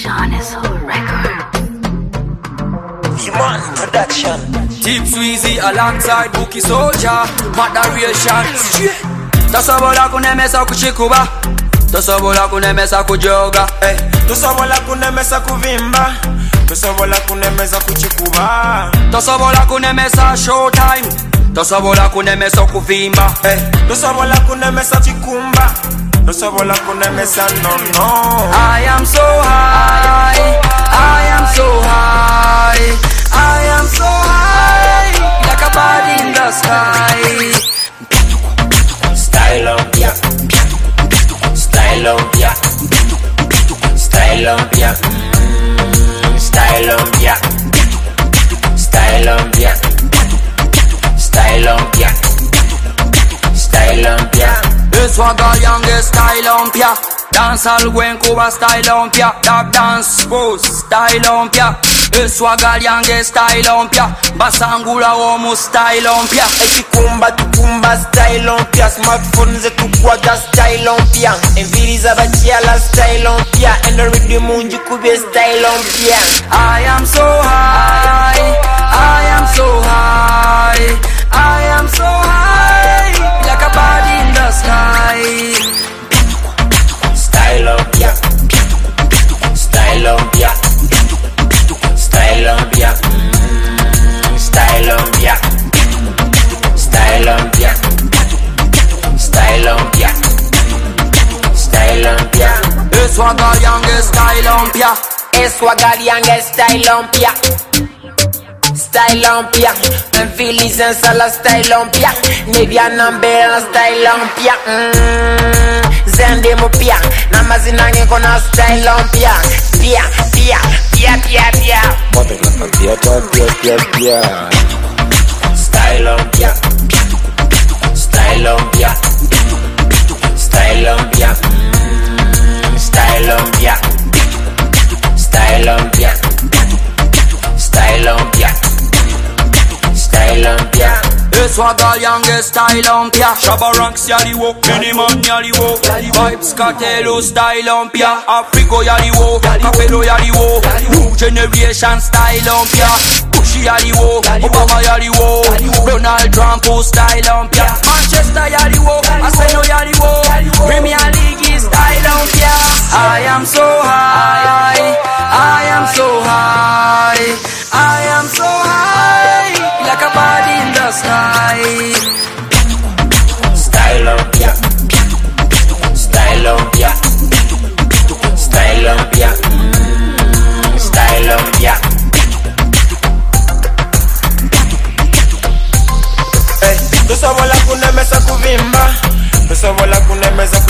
Sean Record. Human Production. Deep Sweezy alongside Bookie Soldier. Moderation. Tosobola kunemesa kuchikuba. Tosobola kunemesa kujoga. Tosobola kunemesa kuvimba. Tosobola kunemesa kuchikuba. Tosobola kunemesa showtime. Tosobola kunemesa kuvimba. Tosobola kunemesa chikumba. Tosobola kunemesa no. I am so high. I am so high. I am so high. Like a bird in the sky. Style up, yeah. Style up, yeah. Style up, yeah. Style up, yeah. Style up, yeah. Style up, yeah. Style up, yeah. Swagger youngest style umpia. Dance all Gwen Cuba style umpia. Tap dance pose style umpia. Swagger youngest style umpia. Basangula homo style umpia. Echikumba tukumba style umpia. Smartphone zetukwaga style umpia. Enviriza bachiala style umpia. And the rhythm munji kube style umpia. I am so high. I am so high. I am so high. Like a bird in the sky. Style up, yeah. Style up, yeah. Style up, yeah. Style up, yeah. Style up, yeah. Style up, yeah. Style up, yeah. Swagger youngest style umpia. Swagger youngest style umpia. Style umpia. Men Phillies and Sala style umpia. Nebia number na style umpia. Zende mupia. Namazinange kona style umpia. Pia. Bota la pia. Style umpia. Style umpia. Style umpia. Style umpia. Style umpia. Style umpia. Style umpia. Swagger youngest style umpia. Shabba ranks yaliwo. Minimum yaliwo. Vibes Cartello style umpia. Africo yaliwo. Capello yaliwo. New generation style umpia. Pushy yaliwo. Obama yaliwo. Donald Trump style umpia. Manchester yaliwo. Arsenal yaliwo. Premier League style umpia. I am so high. I am so high. I am so high. Like a bird in the sky. Style up, yeah. Style up, yeah. Style up, yeah. Style up, yeah. Tosobola kunemesa kuvimba. Tosobola kunemesa